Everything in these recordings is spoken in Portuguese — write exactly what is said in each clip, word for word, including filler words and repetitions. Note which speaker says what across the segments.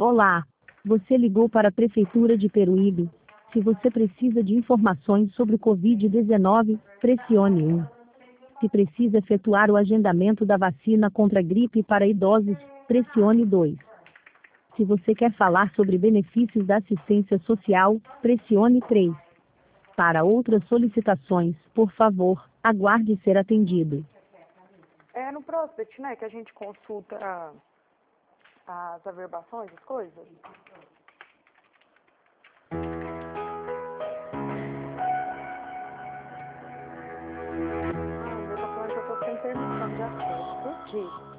Speaker 1: Olá, você ligou para a Prefeitura de Peruíbe. Se você precisa de informações sobre covid dezenove, pressione um. Se precisa efetuar o agendamento da vacina contra a gripe para idosos, pressione dois. Se você quer falar sobre benefícios da assistência social, pressione três. Para outras solicitações, por favor, aguarde ser atendido.
Speaker 2: É no Prospect, né, que a gente consulta a, as averbações, as coisas. Ah, meu tá falando que eu tô sem permissão de acesso. Por quê?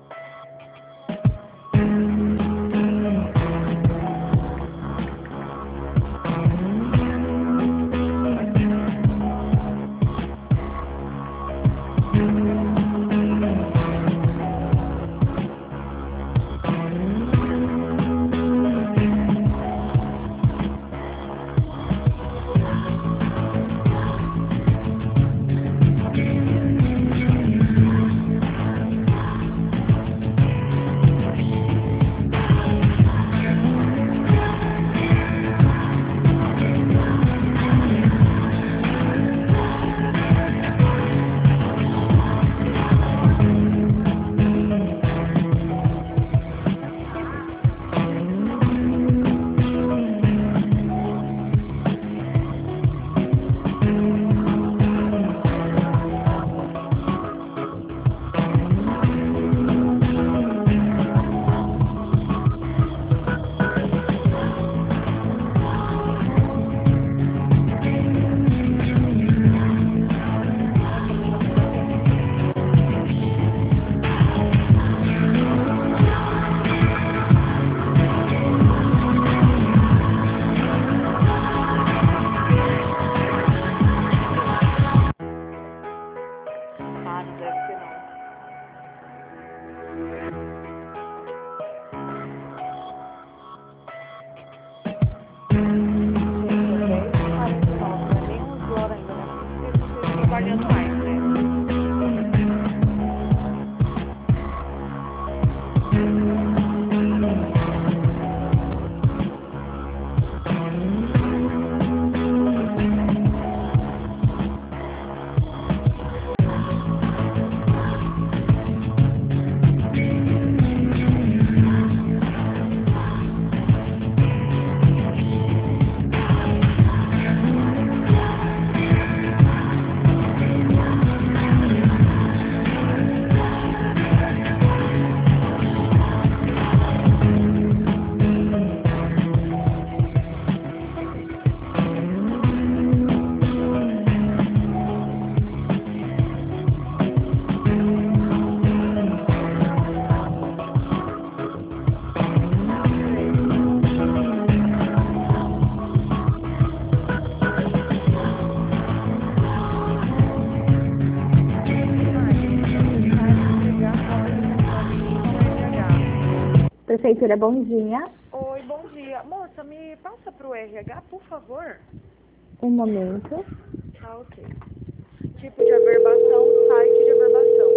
Speaker 2: Ah, não deve ser não. quarenta e nove, não é nem onze horas ainda, né? Porque vocês estão trabalhando mais, né?
Speaker 3: Prefeitura, bom dia.
Speaker 2: Oi, bom dia. Moça, me passa pro R H, por favor.
Speaker 3: Um momento.
Speaker 2: Ah, ok. Tipo de averbação, site de averbação.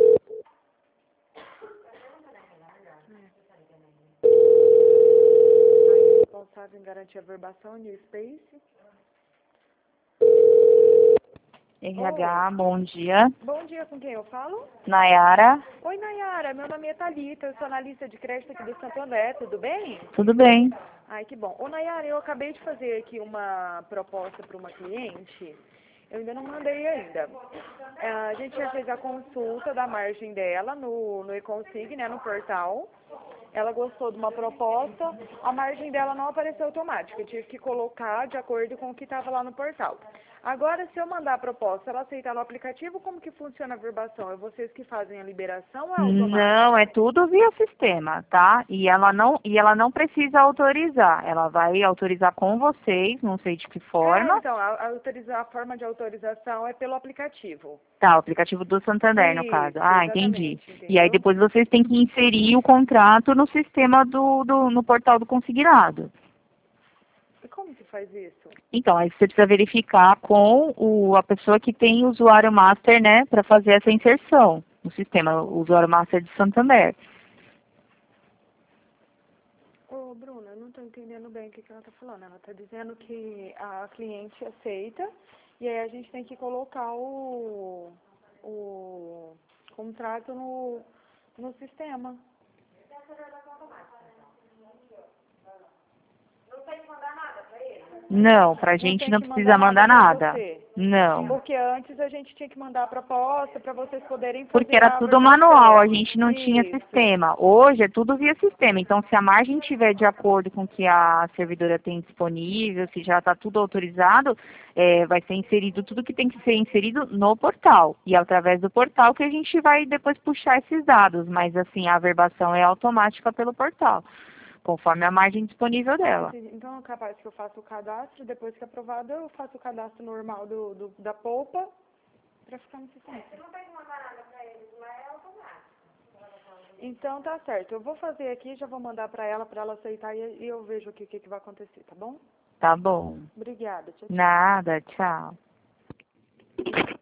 Speaker 2: Aí, responsável em garantir averbação, New Space.
Speaker 4: R H, bom dia.
Speaker 2: Bom dia, com quem eu falo?
Speaker 4: Nayara,
Speaker 2: Oi, Nayara, meu nome é Thalita, eu sou analista de crédito aqui do Santo André, tudo bem?
Speaker 4: tudo bem?
Speaker 2: Ai, que bom. Ô, Nayara, eu acabei de fazer aqui uma proposta para uma cliente, eu ainda não mandei ainda. É, a gente já fez a consulta da margem dela no, no eConsig, né, no portal. Ela gostou de uma proposta, a margem dela não apareceu automática, eu tive que colocar de acordo com o que estava lá no portal. Agora, se eu mandar a proposta, ela aceitar no aplicativo, como que funciona a verbação? É vocês que fazem a liberação ou é automático?
Speaker 4: Não, é tudo via sistema, tá? E ela não, e ela não precisa autorizar. Ela vai autorizar com vocês, não sei de que
Speaker 2: É,
Speaker 4: forma.
Speaker 2: então, a, a, autoriza- a forma de autorização é pelo aplicativo.
Speaker 4: Tá, o aplicativo do Santander, no
Speaker 2: Isso,
Speaker 4: caso. Ah, entendi.
Speaker 2: exatamente,
Speaker 4: E aí
Speaker 2: entendeu?
Speaker 4: depois vocês têm que inserir o contrato no sistema do, do no portal do consignado.
Speaker 2: E como que faz isso?
Speaker 4: Então, aí você precisa verificar com o, a pessoa que tem o usuário master, né, para fazer essa inserção no sistema, o usuário master de Santander.
Speaker 2: Ô, Bruna, eu não estou entendendo bem o que, que ela está falando. Ela está dizendo que a cliente aceita e aí a gente tem que colocar o, o contrato no, no sistema.
Speaker 4: Não, pra
Speaker 2: Não
Speaker 4: gente
Speaker 2: tem
Speaker 4: não
Speaker 2: que
Speaker 4: precisa
Speaker 2: mandar
Speaker 4: mandar
Speaker 2: nada pra
Speaker 4: nada.
Speaker 2: você.
Speaker 4: Não.
Speaker 2: Porque antes a gente tinha que mandar a proposta para vocês poderem fazer
Speaker 4: Porque era
Speaker 2: a
Speaker 4: tudo
Speaker 2: averbação.
Speaker 4: manual, a gente não tinha
Speaker 2: Isso.
Speaker 4: sistema. Hoje é tudo via sistema. Então, se a margem estiver de acordo com o que a servidora tem disponível, se já está tudo autorizado, é, vai ser inserido tudo que tem que ser inserido no portal. E é através do portal que a gente vai depois puxar esses dados. Mas, assim, a averbação é automática pelo portal, conforme a margem disponível dela.
Speaker 2: Então, é capaz que eu faça o cadastro, depois que aprovado, eu faço o cadastro normal do, do da polpa para ficar no sistema. Você não tem que mandar nada para eles, mas é automático. Então, tá certo. Eu vou fazer aqui, já vou mandar para ela, para ela aceitar e, e eu vejo o que, que, que vai acontecer, tá bom?
Speaker 4: Tá bom.
Speaker 2: Obrigada. Tchau, tchau.
Speaker 4: Nada, tchau.